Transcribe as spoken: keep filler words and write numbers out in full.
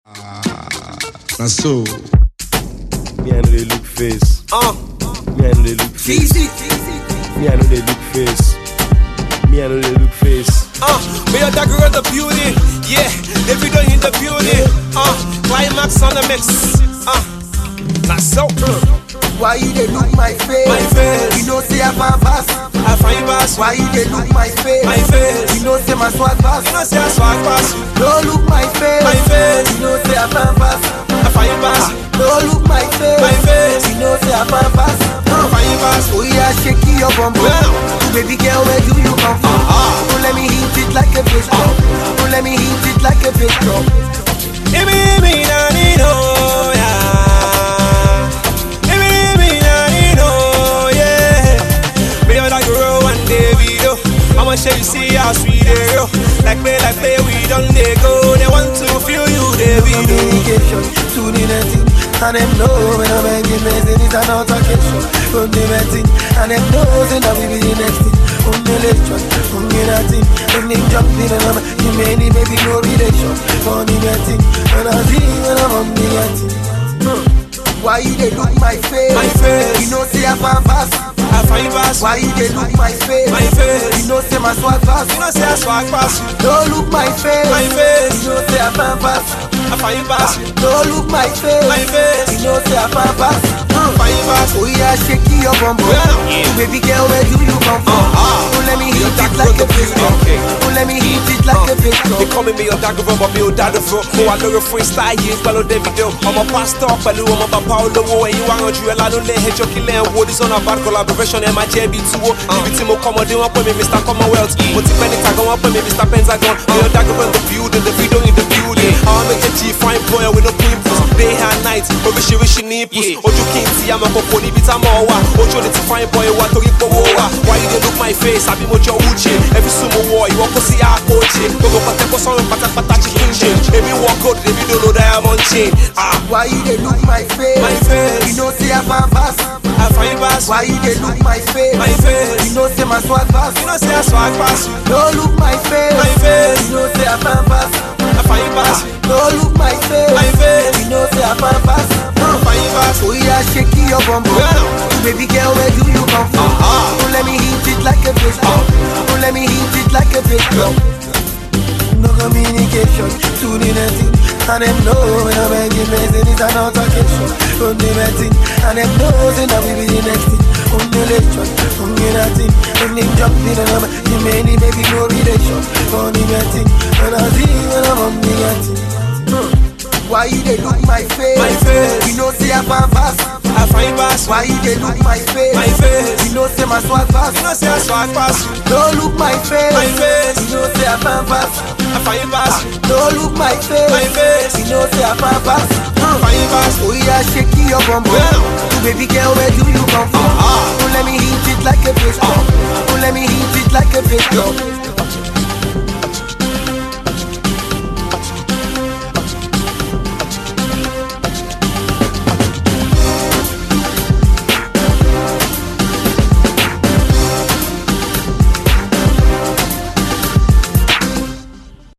That's so. Me I know they look face. Uh. Me I know they look face. Easy. Me I know they look face. Me I know they look face. Uh, me a dagger of the beauty. Yeah, they be doing in the beauty. Uh, climax on the mix. Uh, that's so. Uh. Why you dey look my face? My face. You know say I fan fast. I find pass. Why you dey look my face? My face. You know say my swag fast. You know say I swag pass. Don't look my face. My face. You know say I fan fast. I find pass. Don't look my face. My face. You know say I fan fast. I find pass. Oh yeah, shake your bum bum. Baby girl, where do you come from? Uh-huh. Don't let me hit it like a fish drop. Don't let me hit it like a fish drop. Ibi ibi na ni no ya. Ibi ibi na ni no yeah. Me and that girl one day video. I'ma show you see how sweet they go. Like play, like play, we don't they go. They want to feel you, they video. Communication, tuning and thing. And them know when I'm making messing, it's an altercation. From the betting, and them know say that we be the next thing. On the election, on the nothing. When they jump in and I'm you many baby no relation. On the betting, and I see when I'm on the betting. Why you dey look my face? My face. You know say I fan fast. I find pass. Why you dey look my face? My face. You know say my swag fast. You know say I swag pass. Don't look my face. My face. You know say I fan fast. I find pass. Don't look my face. My face. You know say I fan fast. I find pass. Oh yeah, shake your bum bum. Yeah. Baby girl, where do you come from? Uh-huh. Don't let me hit You're it like a fish drop. okay. Don't let me hit it like a fish drop. They calling me a dagger from a bill dagger for. Oh, I know your freestyle, you follow David Dill. I'm a pastor, Palu, I'm a Paulo, and you are on you. I don't let your killer and wood is on a bad collaboration. And my J B two, Timo come on, they want me, Mister Commonwealth. But if anything, I want me, Mister Pentagon. You're dagger from the building, the video in the building. I'll make a G fine boy with no pimples. Day and night, but we should wish you nipples. Oh, you can't see I'm a popoli, bit I'm all. Oh, you need to find boy, what to get for war. Why you dey look my face? I be what your uchi. Every sumo war, you want to see our coach. Go go pata ko song pata pata chicken chain. Every walk out, every don't know diamond chain. Ah, why you dey look my face? My face. You know say I fan fast. I find pass. Why you dey look my face? My face. You know say my swag fast. You know say I swag pass. Don't look my face. My face. You know say I fan fast. I find pass. Don't look my face. My face. You know say I fan fast. I find pass. Oh yeah, shake your bum bum. Baby girl, where do you come from? Uh-huh. Don't let me hit it like a fish drop. Don't let me hit it like a fish drop. No communication, tuning and thing. And them know when I'm making messing, it's an altercation. From the betting, and them know say that we be the next thing. On the election, on the nothing. When they jump in and I'm you many baby no relation. On the betting, and I see when I'm on the betting. Why you dey look my face? My face. You know say I fan fast. I find pass. Why you dey look my face? My face. You know say my swag fast. You know say I swag pass. Don't look my face. My face. You know say I fan fast. I find pass. Don't look my face. My face. You know say I fan fast. I find pass. Oh yeah, shake your bum bum. Baby girl, where do you come from? Uh-huh. Don't let me hit it like a fish drop. Don't let me hit it like a fish drop.